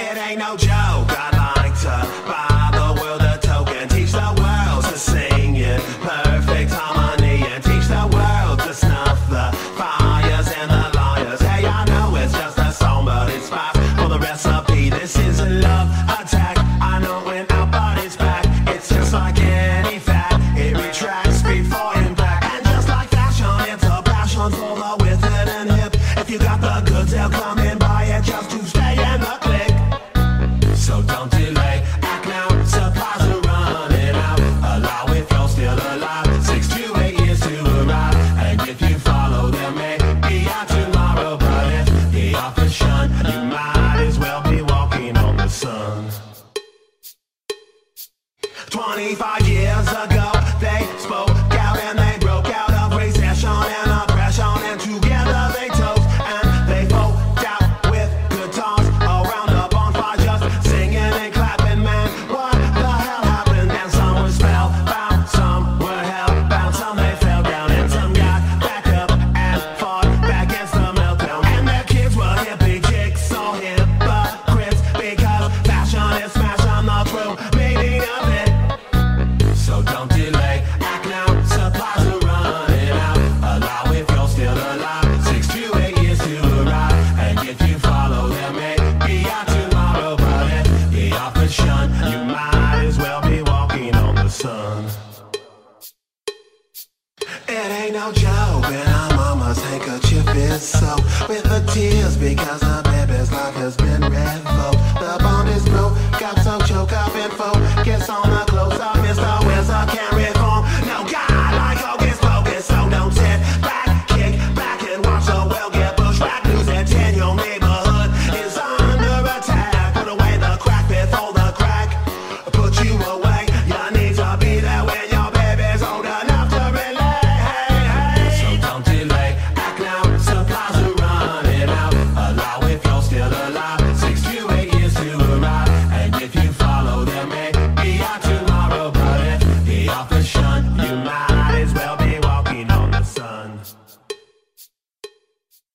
It ain't no joke. I'd like to buy the world a token, teach the world to sing in perfect harmony, and teach the world to snuff the fires and the liars. Hey, I know it's just a song, but it's fast for the recipe. This is a love attack. I know when out, but it's back. It's just like any fat, it retracts before impact. And just like fashion, it's a passion for the withered and hip. If you got the goods, they'll come and buy it just to stay in the clique. So don't delay, act now, supplies are running out. Allow if you're still alive, 6 to 8 years to arrive. And if you follow them, maybe out tomorrow. But if the office shun, you might as well be walking on the sun. 25 years ago, they spoke out and they broke out of recession and oppression, and together they toast and they folk out with guitars around the bonfire, just singing and clapping. Man, what the hell happened? And some were spellbound, some were hellbound, some they fell down, and some got back up and fought back against the meltdown. And their kids were hippie chicks, so hypocrites, because fashion is smashing the true meaning of it. So don't delay, act now, supplies are running out. Allow if you're still alive, 6 to 8 years to arrive. And if you follow them, maybe out tomorrow. But if the office shun, you might as well be walking on the sun. It ain't no joke when our mama's handkerchief is soaked with the tears, because the baby's life has been revoked.